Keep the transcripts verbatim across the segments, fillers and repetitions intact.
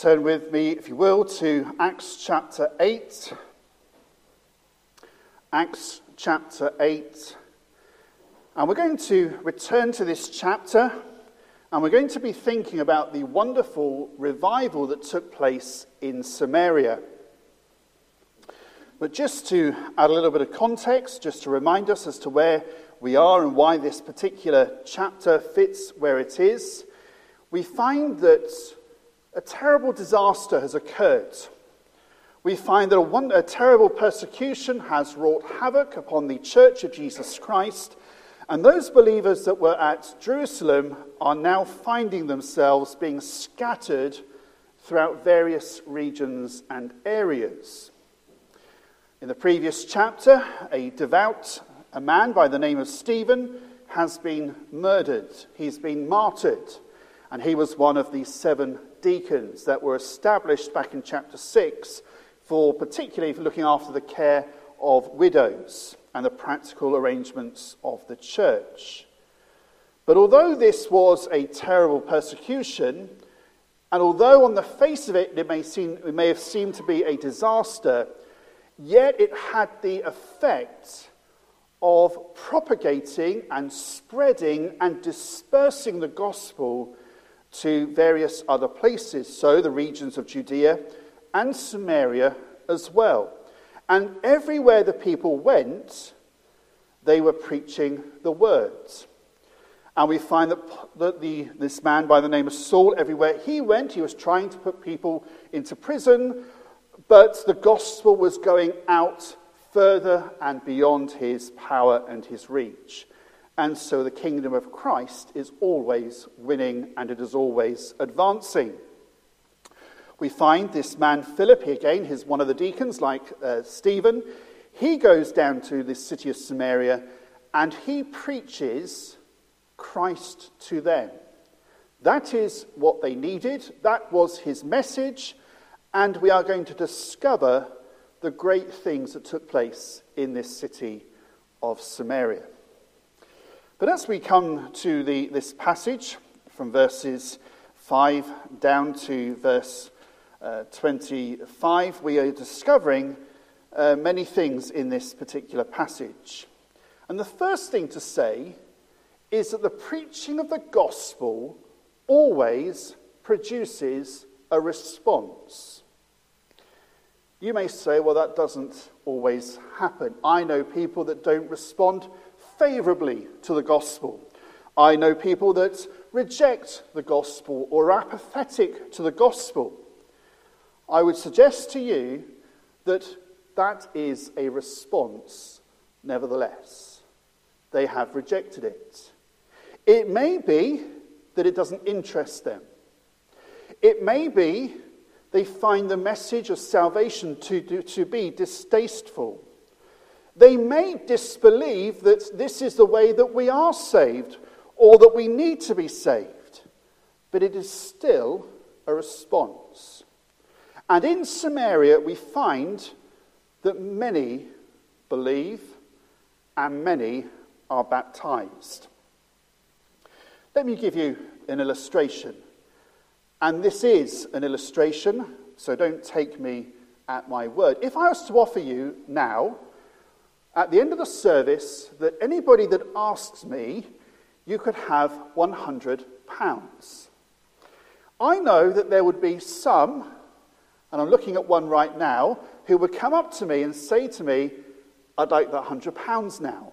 turn with me, if you will, to Acts chapter eight. Acts chapter eight. And we're going to return to this chapter, and we're going to be thinking about the wonderful revival that took place in Samaria. But just to add a little bit of context, just to remind us as to where we are and why this particular chapter fits where it is, we find that a terrible disaster has occurred. We find that a, one, a terrible persecution has wrought havoc upon the Church of Jesus Christ, and those believers that were at Jerusalem are now finding themselves being scattered throughout various regions and areas. In the previous chapter, a devout a man by the name of Stephen has been murdered. He's been martyred, and he was one of the seven deacons that were established back in chapter six for particularly for looking after the care of widows and the practical arrangements of the church. But although this was a terrible persecution, and although on the face of it it may seem it may have seemed to be a disaster, yet it had the effect of propagating and spreading and dispersing the gospel to various other places, so the regions of Judea and Samaria as well. And everywhere the people went, they were preaching the words. And we find that, that the, this man by the name of Saul, everywhere he went, he was trying to put people into prison, but the gospel was going out further and beyond his power and his reach. And so the kingdom of Christ is always winning, and it is always advancing. We find this man Philip, he again, he's one of the deacons like uh, Stephen. He goes down to this city of Samaria and he preaches Christ to them. That is what they needed. That was his message. And we are going to discover the great things that took place in this city of Samaria. But as we come to the, this passage from verses five down to verse uh, twenty-five, we are discovering uh, many things in this particular passage. And the first thing to say is that the preaching of the gospel always produces a response. You may say, well, that doesn't always happen. I know people that don't respond favorably to the gospel. I know people that reject the gospel or are apathetic to the gospel. I would suggest to you that that is a response nevertheless. They have rejected it. It may be that it doesn't interest them. It may be they find the message of salvation to, to be distasteful. They may disbelieve that this is the way that we are saved or that we need to be saved. But it is still a response. And in Samaria we find that many believe and many are baptized. Let me give you an illustration. And this is an illustration, so don't take me at my word. If I was to offer you now, at the end of the service, that anybody that asks me, you could have one hundred pounds. I know that there would be some, and I'm looking at one right now, who would come up to me and say to me, I'd like that one hundred pounds now.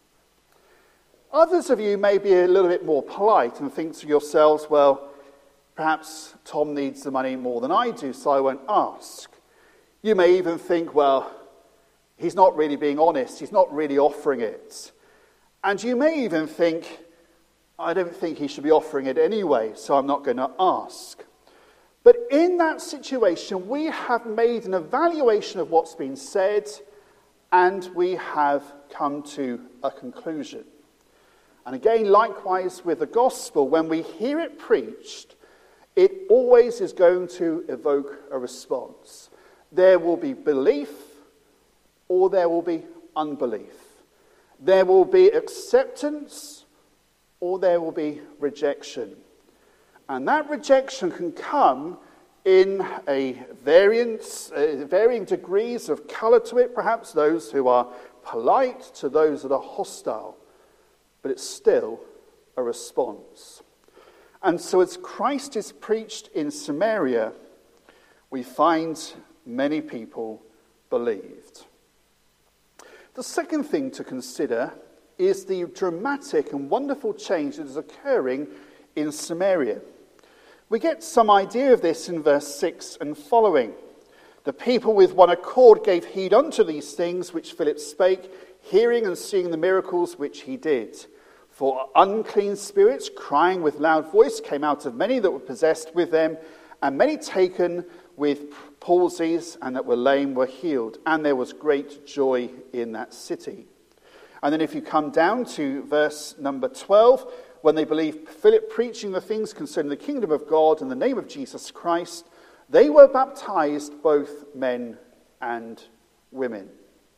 Others of you may be a little bit more polite and think to yourselves, well, perhaps Tom needs the money more than I do, so I won't ask. You may even think, well, he's not really being honest. He's not really offering it. And you may even think, I don't think he should be offering it anyway, so I'm not going to ask. But in that situation, we have made an evaluation of what's been said, and we have come to a conclusion. And again, likewise with the gospel, when we hear it preached, it always is going to evoke a response. There will be belief, or there will be unbelief. There will be acceptance, or there will be rejection. And that rejection can come in a variance, uh, varying degrees of colour to it, perhaps those who are polite to those that are hostile, but it's still a response. And so as Christ is preached in Samaria, we find many people believed. The second thing to consider is the dramatic and wonderful change that is occurring in Samaria. We get some idea of this in verse six and following. The people with one accord gave heed unto these things which Philip spake, hearing and seeing the miracles which he did. For unclean spirits, crying with loud voice, came out of many that were possessed with them, and many taken with palsies and that were lame were healed. And there was great joy in that city. And then if you come down to verse number twelve, when they believed Philip preaching the things concerning the kingdom of God in the name of Jesus Christ, they were baptized, both men and women.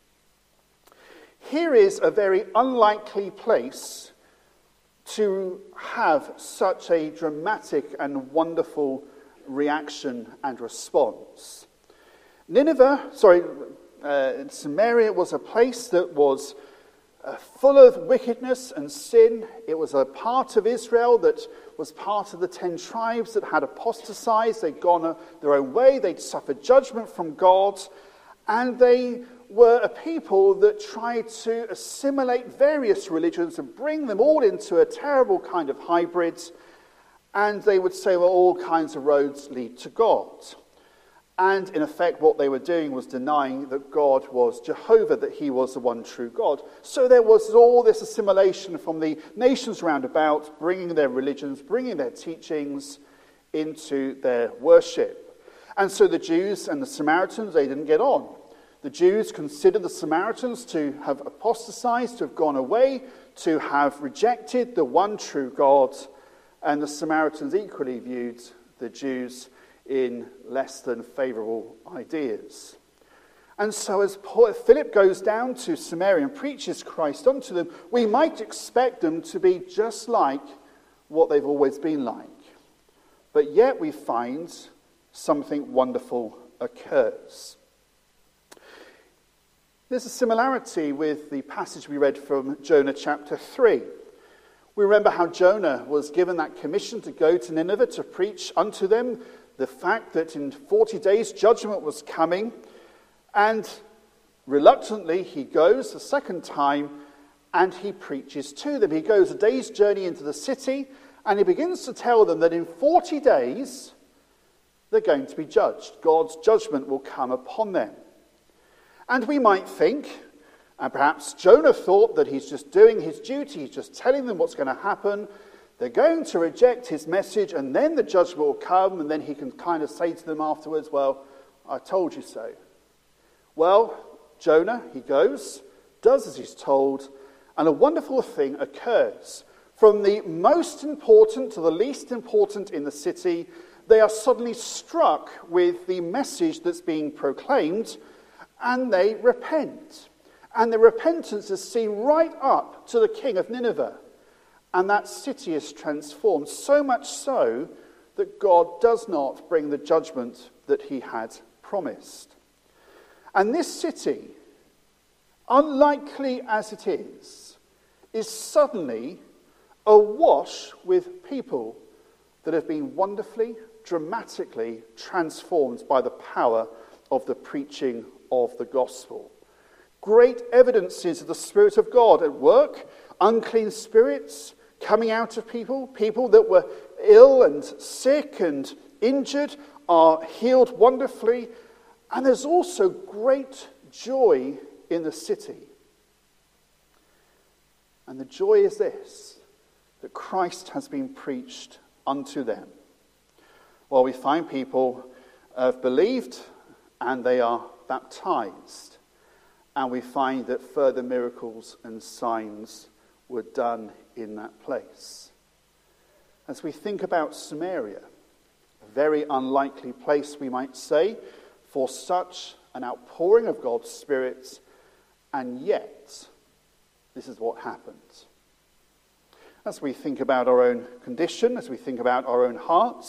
Here is a very unlikely place to have such a dramatic and wonderful reaction and response. Nineveh, sorry, uh, Samaria was a place that was uh, full of wickedness and sin. It was a part of Israel that was part of the ten tribes that had apostatized. They'd gone uh, their own way. They'd suffered judgment from God. And they were a people that tried to assimilate various religions and bring them all into a terrible kind of hybrid. And they would say, well, all kinds of roads lead to God. And in effect, what they were doing was denying that God was Jehovah, that he was the one true God. So there was all this assimilation from the nations round about, bringing their religions, bringing their teachings into their worship. And so the Jews and the Samaritans, they didn't get on. The Jews considered the Samaritans to have apostatized, to have gone away, to have rejected the one true God. And the Samaritans equally viewed the Jews in less than favourable ideas. And so as Paul, Philip goes down to Samaria and preaches Christ unto them, we might expect them to be just like what they've always been like. But yet we find something wonderful occurs. There's a similarity with the passage we read from Jonah chapter three. We remember how Jonah was given that commission to go to Nineveh to preach unto them the fact that in forty days judgment was coming, and reluctantly he goes the second time and he preaches to them. He goes a day's journey into the city and he begins to tell them that in forty days they're going to be judged. God's judgment will come upon them. And we might think, and perhaps Jonah thought, that he's just doing his duty, he's just telling them what's going to happen. They're going to reject his message, and then the judgment will come, and then he can kind of say to them afterwards, well, I told you so. Well, Jonah, he goes, does as he's told, and a wonderful thing occurs. From the most important to the least important in the city, they are suddenly struck with the message that's being proclaimed, and they repent. And the repentance is seen right up to the king of Nineveh. And that city is transformed, so much so that God does not bring the judgment that he had promised. And this city, unlikely as it is, is suddenly awash with people that have been wonderfully, dramatically transformed by the power of the preaching of the gospel. Great evidences of the Spirit of God at work, unclean spirits coming out of people, people that were ill and sick and injured are healed wonderfully, and there's also great joy in the city. And the joy is this, that Christ has been preached unto them. Well, we find people have believed and they are baptized. And we find that further miracles and signs were done in that place. As we think about Samaria, a very unlikely place, we might say, for such an outpouring of God's Spirit, and yet, this is what happened. As we think about our own condition, as we think about our own hearts,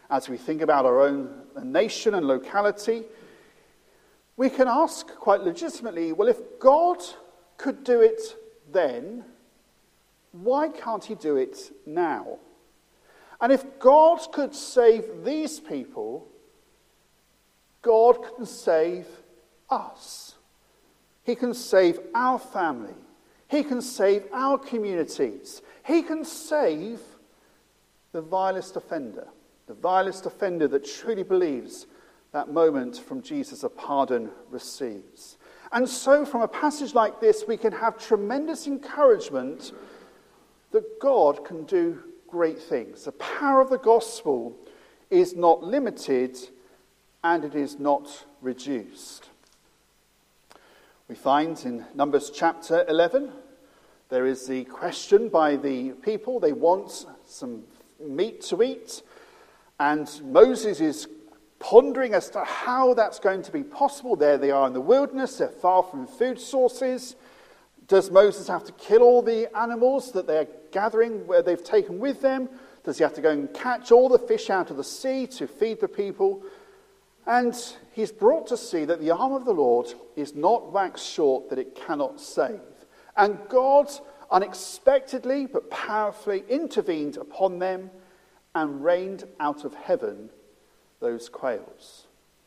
as we think about our own nation and locality, we can ask quite legitimately, well, if God could do it then, why can't he do it now? And if God could save these people, God can save us. He can save our family. He can save our communities. He can save the vilest offender, the vilest offender that truly believes that moment from Jesus a pardon receives. And so from a passage like this, we can have tremendous encouragement that God can do great things. The power of the gospel is not limited and it is not reduced. We find in Numbers chapter eleven, there is the question by the people. They want some meat to eat, and Moses is pondering as to how that's going to be possible. There they are in the wilderness, they're far from food sources. Does Moses have to kill all the animals that they're gathering, where they've taken with them? Does he have to go and catch all the fish out of the sea to feed the people? And he's brought to see that the arm of the Lord is not waxed short that it cannot save. And God unexpectedly but powerfully intervened upon them and rained out of heaven those quails.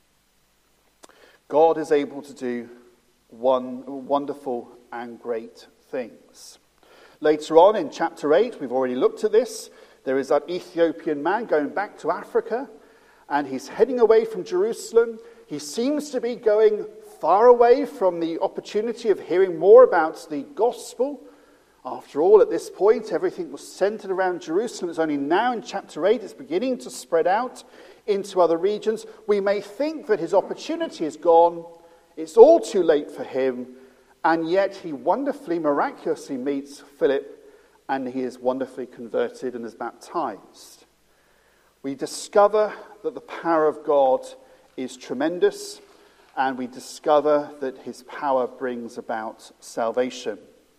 God is able to do one wonderful and great things. Later on in chapter eight, we've already looked at this, there is that Ethiopian man going back to Africa, and he's heading away from Jerusalem. He seems to be going far away from the opportunity of hearing more about the gospel. After all, at this point, everything was centered around Jerusalem. It's only now in chapter eight it's beginning to spread out into other regions. We may think that his opportunity is gone. It's all too late for him. And yet he wonderfully, miraculously meets Philip, and he is wonderfully converted and is baptized. We discover that the power of God is tremendous, and we discover that his power brings about salvation.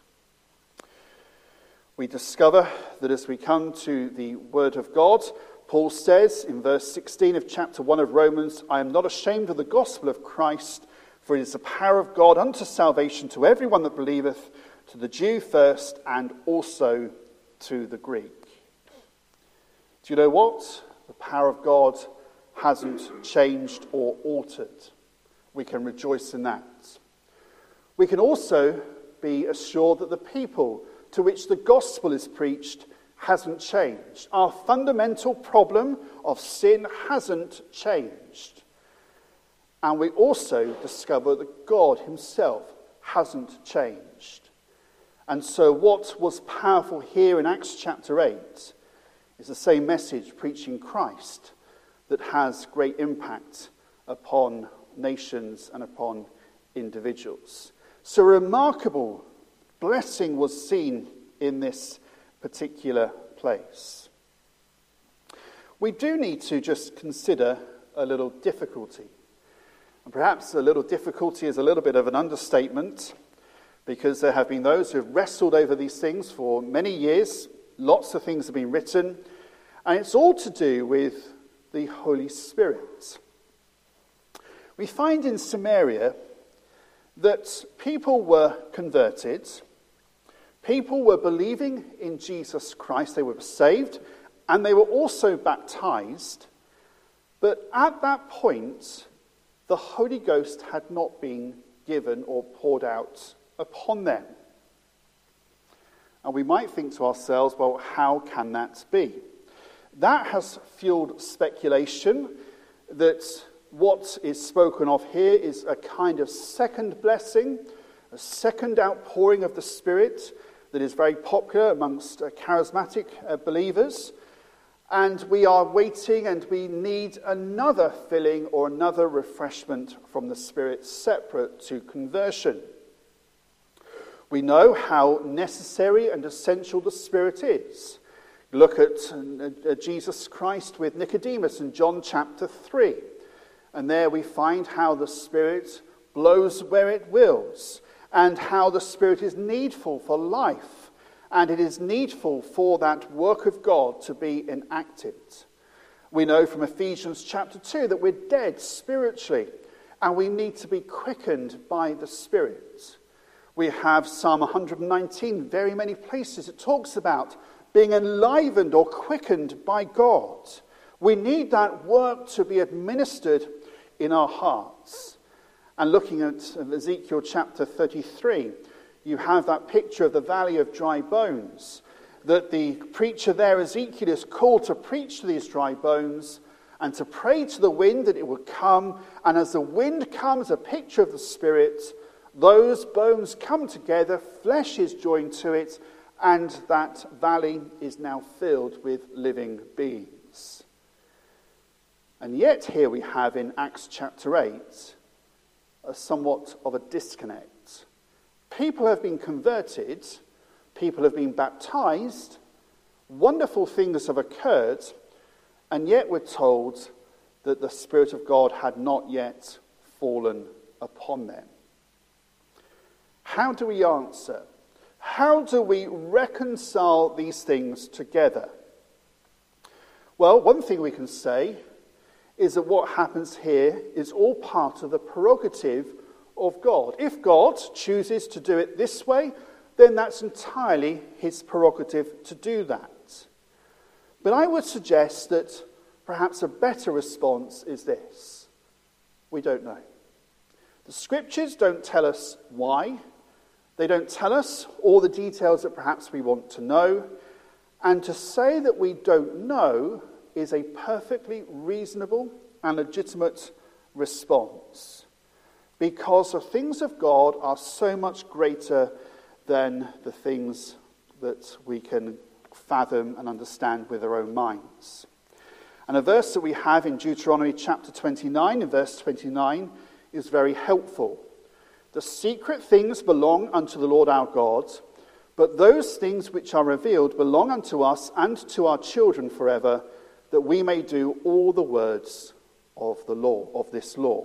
We discover that as we come to the Word of God, Paul says in verse sixteen of chapter one of Romans, I am not ashamed of the gospel of Christ, for it is the power of God unto salvation to everyone that believeth, to the Jew first, and also to the Greek. Do you know what? The power of God hasn't changed or altered. We can rejoice in that. We can also be assured that the people to which the gospel is preached hasn't changed. Our fundamental problem of sin hasn't changed. And we also discover that God himself hasn't changed. And so what was powerful here in Acts chapter eight is the same message, preaching Christ, that has great impact upon nations and upon individuals. So a remarkable blessing was seen in this particular place. We do need to just consider a little difficulty. And perhaps a little difficulty is a little bit of an understatement, because there have been those who have wrestled over these things for many years. Lots of things have been written, and it's all to do with the Holy Spirit. We find in Samaria that people were converted, people were believing in Jesus Christ, they were saved, and they were also baptized, but at that point, the Holy Ghost had not been given or poured out upon them. And we might think to ourselves, well, how can that be? That has fueled speculation that what is spoken of here is a kind of second blessing, a second outpouring of the Spirit that is very popular amongst uh, charismatic uh, believers. And we are waiting and we need another filling or another refreshment from the Spirit separate to conversion. We know how necessary and essential the Spirit is. Look at uh, Jesus Christ with Nicodemus in John chapter three. And there we find how the Spirit blows where it wills, and how the Spirit is needful for life, and it is needful for that work of God to be enacted. We know from Ephesians chapter two that we're dead spiritually and we need to be quickened by the Spirit. We have Psalm one hundred nineteen, very many places it talks about being enlivened or quickened by God. We need that work to be administered in our hearts. And looking at Ezekiel chapter thirty-three, you have that picture of the valley of dry bones, that the preacher there, Ezekiel, is called to preach to these dry bones and to pray to the wind that it would come. And as the wind comes, a picture of the Spirit, those bones come together, flesh is joined to it, and that valley is now filled with living beings. And yet here we have in Acts chapter eight a somewhat of a disconnect. People have been converted, people have been baptized, wonderful things have occurred, and yet we're told that the Spirit of God had not yet fallen upon them. How do we answer? How do we reconcile these things together? Well, one thing we can say is that what happens here is all part of the prerogative of God. If God chooses to do it this way, then that's entirely his prerogative to do that. But I would suggest that perhaps a better response is this: we don't know. The scriptures don't tell us why. They don't tell us all the details that perhaps we want to know. And to say that we don't know is a perfectly reasonable and legitimate response, because the things of God are so much greater than the things that we can fathom and understand with our own minds. And a verse that we have in Deuteronomy chapter twenty-nine, in verse twenty-nine, is very helpful. The secret things belong unto the Lord our God, but those things which are revealed belong unto us and to our children forever, that we may do all the words of the law, of this law.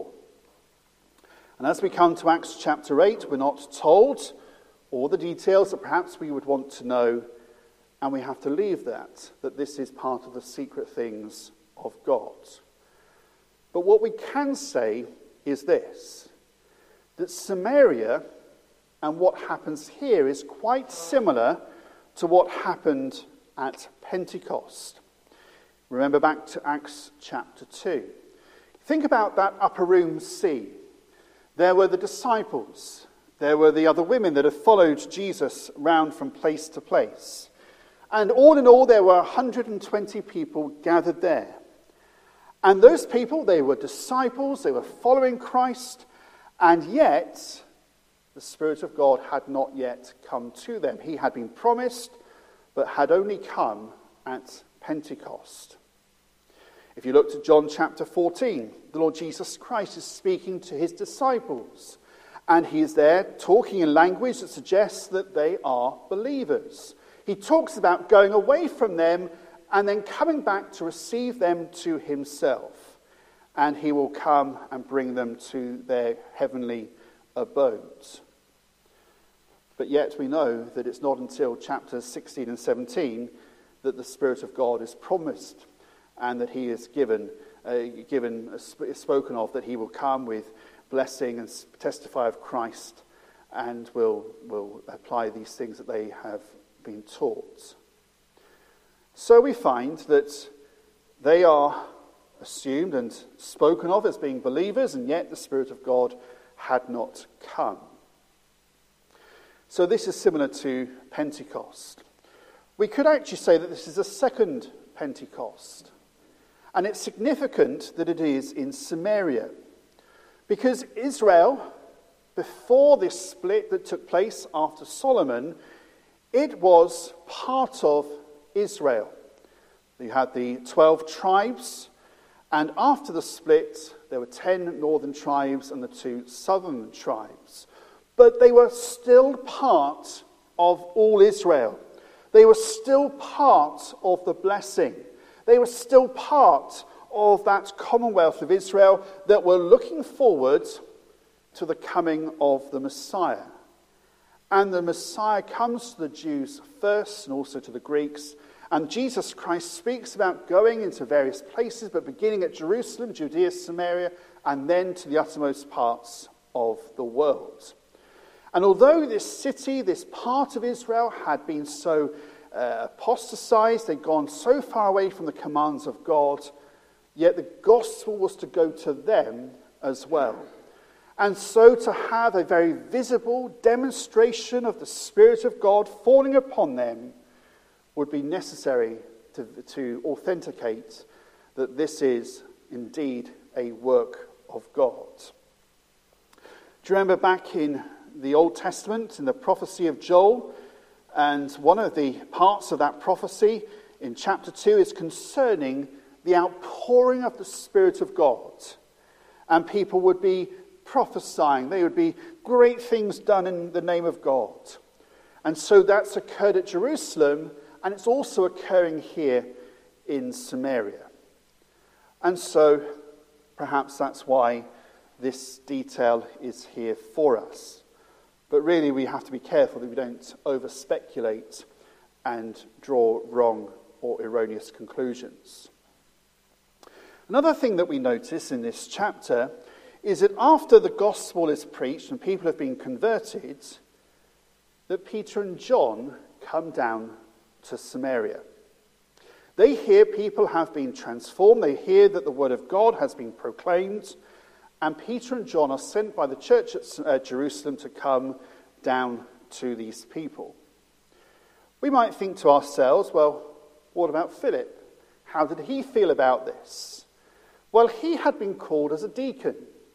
And as we come to Acts chapter eight, we're not told all the details that perhaps we would want to know, and we have to leave that, that this is part of the secret things of God. But what we can say is this, that Samaria and what happens here is quite similar to what happened at Pentecost. Remember back to Acts chapter two. Think about that upper room scene. There were the disciples. There were the other women that had followed Jesus round from place to place. And all in all, there were one hundred twenty people gathered there. And those people, they were disciples, they were following Christ, and yet the Spirit of God had not yet come to them. He had been promised, but had only come at Pentecost. If you look to John chapter fourteen, the Lord Jesus Christ is speaking to his disciples, and he is there talking in language that suggests that they are believers. He talks about going away from them and then coming back to receive them to himself, and he will come and bring them to their heavenly abodes. But yet we know that it's not until chapters sixteen and seventeen that the Spirit of God is promised, and that he is given, uh, given, uh, sp- spoken of, that he will come with blessing and testify of Christ, and will will apply these things that they have been taught. So we find that they are assumed and spoken of as being believers, and yet the Spirit of God had not come. So this is similar to Pentecost. We could actually say that this is a second Pentecost. And it's significant that it is in Samaria, because Israel, before this split that took place after Solomon, it was part of Israel. You had the twelve tribes, and after the split, there were ten northern tribes and the two southern tribes. But they were still part of all Israel. They were still part of the blessing. They were still part of that commonwealth of Israel that were looking forward to the coming of the Messiah. And the Messiah comes to the Jews first and also to the Greeks, And Jesus Christ speaks about going into various places, but beginning at Jerusalem, Judea, Samaria, and then to the uttermost parts of the world. And although this city, this part of Israel, had been so uh, apostatized, they'd gone so far away from the commands of God, yet the gospel was to go to them as well. And so to have a very visible demonstration of the Spirit of God falling upon them would be necessary to, to authenticate that this is indeed a work of God. Do you remember back in the Old Testament, in the prophecy of Joel, and one of the parts of that prophecy in chapter two is concerning the outpouring of the Spirit of God. And people would be prophesying. There would be great things done in the name of God. And so that's occurred at Jerusalem, and it's also occurring here in Samaria. And so perhaps that's why this detail is here for us. But really we have to be careful that we don't over-speculate and draw wrong or erroneous conclusions. Another thing that we notice in this chapter is that after the gospel is preached and people have been converted, that Peter and John come down to Samaria. They hear people have been transformed. They hear that the word of God has been proclaimed. And Peter and John are sent by the church at uh, Jerusalem to come down to these people. We might think to ourselves, well, what about Philip? How did he feel about this? Well, he had been called as a deacon.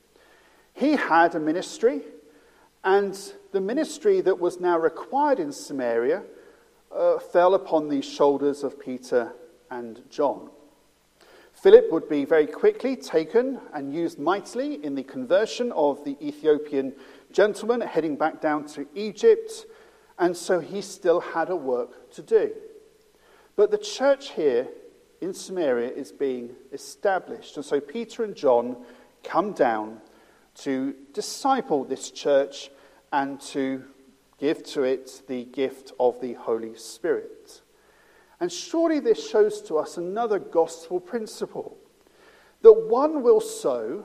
He had a ministry, and the ministry that was now required in Samaria uh, fell upon the shoulders of Peter and John. Philip would be very quickly taken and used mightily in the conversion of the Ethiopian gentleman heading back down to Egypt, and so he still had a work to do. But the church here in Samaria is being established, and so Peter and John come down to disciple this church and to give to it the gift of the Holy Spirit. And surely this shows to us another gospel principle, that one will sow,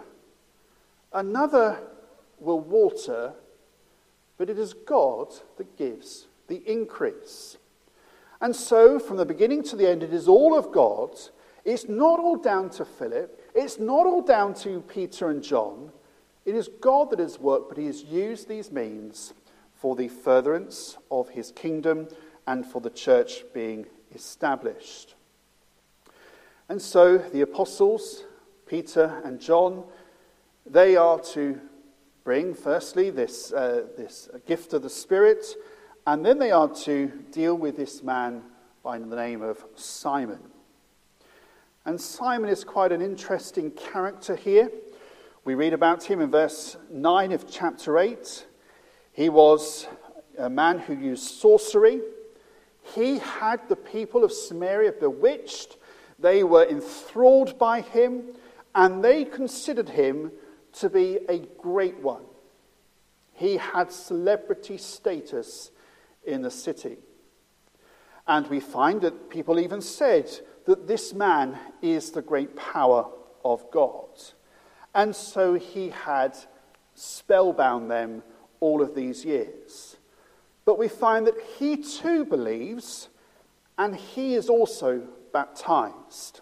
another will water, but it is God that gives the increase. And so from the beginning to the end, it is all of God. It's not all down to Philip. It's not all down to Peter and John. It is God that has worked, but he has used these means for the furtherance of his kingdom and for the church being established. And so the apostles, Peter and John, they are to bring firstly this, uh, this gift of the Spirit, and then they are to deal with this man by the name of Simon. And Simon is quite an interesting character here. We read about him in verse nine of chapter eight. He was a man who used sorcery. He had the people of Samaria bewitched. They were enthralled by him, and they considered him to be a great one. He had celebrity status in the city. And we find that people even said that this man is the great power of God. And so he had spellbound them all of these years. But we find that he too believes, and he is also baptized.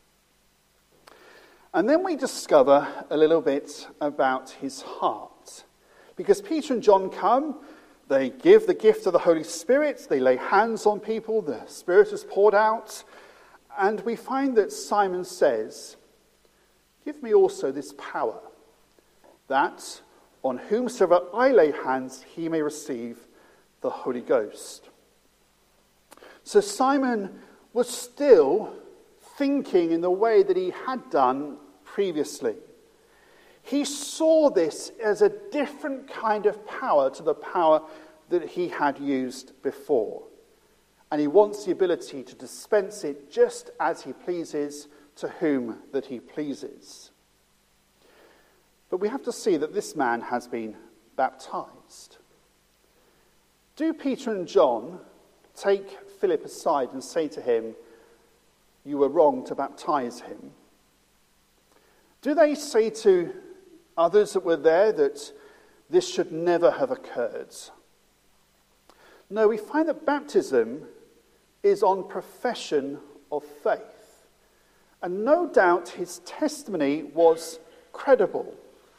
And then we discover a little bit about his heart. Because Peter and John come, they give the gift of the Holy Spirit, they lay hands on people, the Spirit is poured out, and we find that Simon says, "Give me also this power, that on whomsoever I lay hands, he may receive the Holy Ghost." So Simon was still thinking in the way that he had done previously. He saw this as a different kind of power to the power that he had used before. And he wants the ability to dispense it just as he pleases to whom that he pleases. But we have to see that this man has been baptized. Do Peter and John take Philip aside and say to him, "You were wrong to baptize him"? Do they say to others that were there that this should never have occurred? No, we find that baptism is on profession of faith. And no doubt his testimony was credible.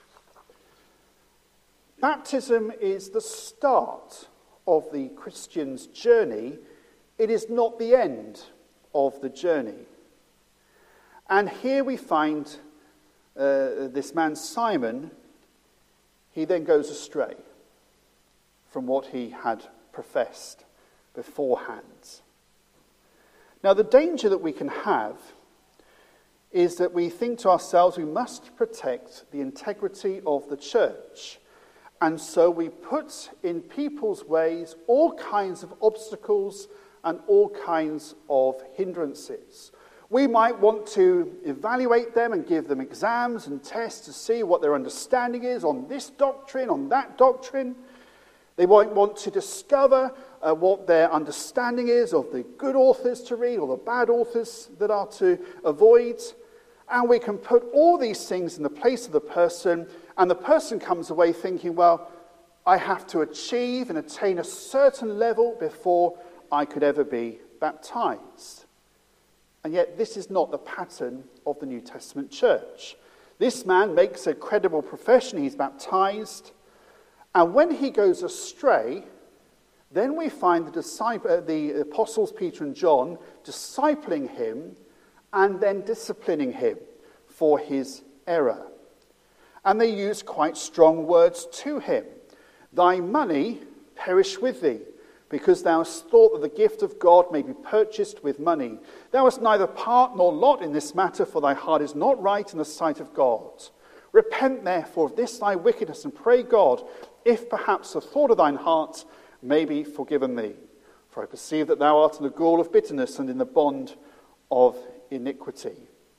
Baptism is the start of the Christian's journey. It is not the end of the journey. And here we find uh, this man Simon. He then goes astray from what he had professed beforehand. Now, the danger that we can have is that we think to ourselves we must protect the integrity of the church. And so we put in people's ways all kinds of obstacles and all kinds of hindrances. We might want to evaluate them and give them exams and tests to see what their understanding is on this doctrine, on that doctrine. They might want to discover uh, what their understanding is of the good authors to read or the bad authors that are to avoid. And we can put all these things in the place of the person, and the person comes away thinking, well, I have to achieve and attain a certain level before I could ever be baptized. And yet this is not the pattern of the New Testament church. This man makes a credible profession, he's baptized, and when he goes astray, then we find the, disciple, uh, the apostles Peter and John discipling him and then disciplining him for his error. And they use quite strong words to him. Thy money perish with thee, because thou hast thought that the gift of God may be purchased with money. Thou hast neither part nor lot in this matter, for thy heart is not right in the sight of God. Repent therefore of this thy wickedness, and pray God, if perhaps the thought of thine heart may be forgiven thee. For I perceive that thou art in the gall of bitterness and in the bond of iniquity.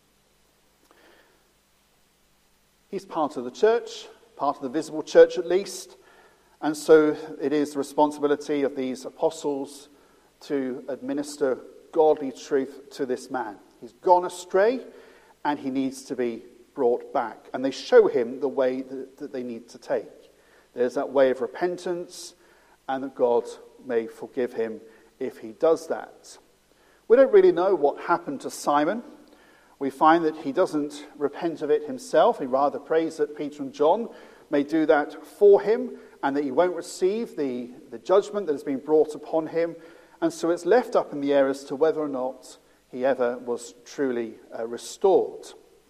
He's part of the church, part of the visible church at least, and so it is the responsibility of these apostles to administer godly truth to this man. He's gone astray and he needs to be brought back, and they show him the way that, that they need to take. There's that way of repentance, and that God may forgive him if he does that. We don't really know what happened to Simon. We find that he doesn't repent of it himself. He rather prays that Peter and John may do that for him, and that he won't receive the, the judgment that has been brought upon him. And so it's left up in the air as to whether or not he ever was truly uh, restored.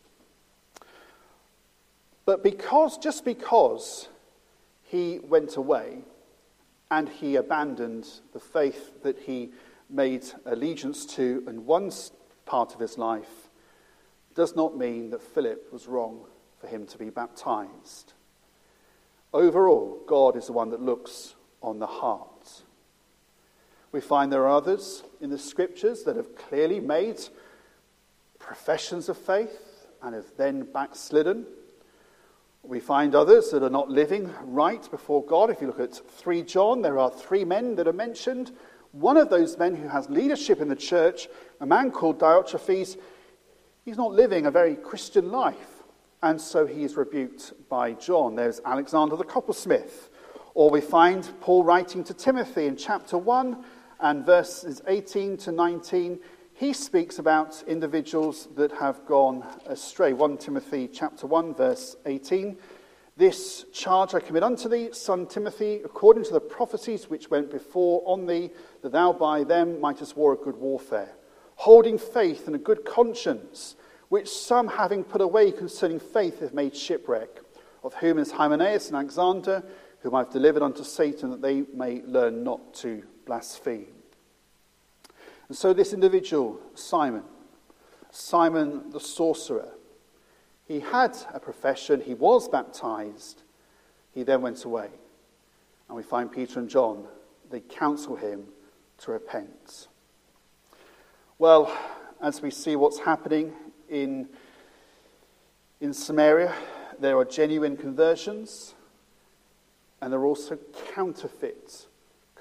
But because, just because he went away and he abandoned the faith that he made allegiance to in one part of his life, does not mean that Philip was wrong for him to be baptized. Overall, God is the one that looks on the heart. We find there are others in the scriptures that have clearly made professions of faith and have then backslidden. We find others that are not living right before God. If you look at First John, there are three men that are mentioned. One of those men who has leadership in the church, a man called Diotrephes, he's not living a very Christian life, and so he is rebuked by John. There's Alexander the coppersmith. Or we find Paul writing to Timothy in chapter one and verses eighteen to nineteen. He speaks about individuals that have gone astray. First Timothy chapter one, verse eighteen. This charge I commit unto thee, son Timothy, according to the prophecies which went before on thee, that thou by them mightest war a good warfare, holding faith and a good conscience, which some having put away concerning faith have made shipwreck, of whom is Hymenaeus and Alexander, whom I have delivered unto Satan, that they may learn not to blaspheme. And so this individual, Simon, Simon the sorcerer, he had a profession, he was baptized, he then went away. And we find Peter and John, they counsel him to repent. Well, as we see what's happening in, in Samaria, there are genuine conversions, and there are also counterfeit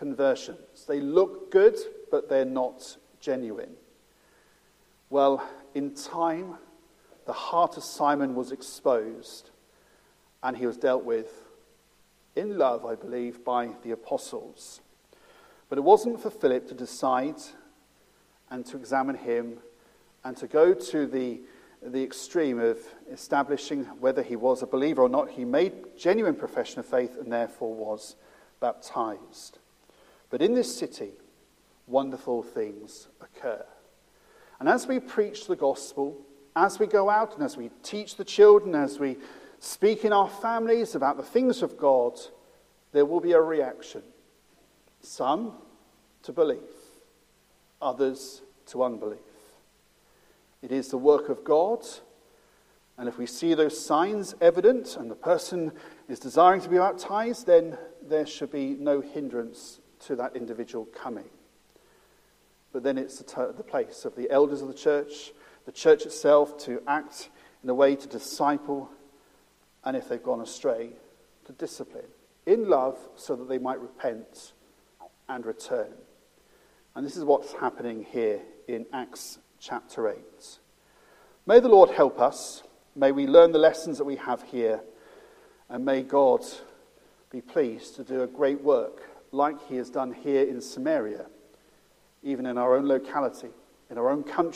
conversions. They look good, but they're not genuine. Well, in time, the heart of Simon was exposed, and he was dealt with in love, I believe, by the apostles. But it wasn't for Philip to decide and to examine him and to go to the, the extreme of establishing whether he was a believer or not. He made genuine profession of faith and therefore was baptized. But in this city, wonderful things occur. And as we preach the gospel, as we go out and as we teach the children, as we speak in our families about the things of God, there will be a reaction. Some to belief, others to unbelief. It is the work of God, and if we see those signs evident and the person is desiring to be baptized, then there should be no hindrance to that individual coming. But then it's the, t- the place of the elders of the church, the church itself, to act in a way to disciple, and if they've gone astray, to discipline in love so that they might repent and return. And this is what's happening here in Acts chapter eight. May the Lord help us. May we learn the lessons that we have here. And may God be pleased to do a great work like he has done here in Samaria, even in our own locality, in our own country.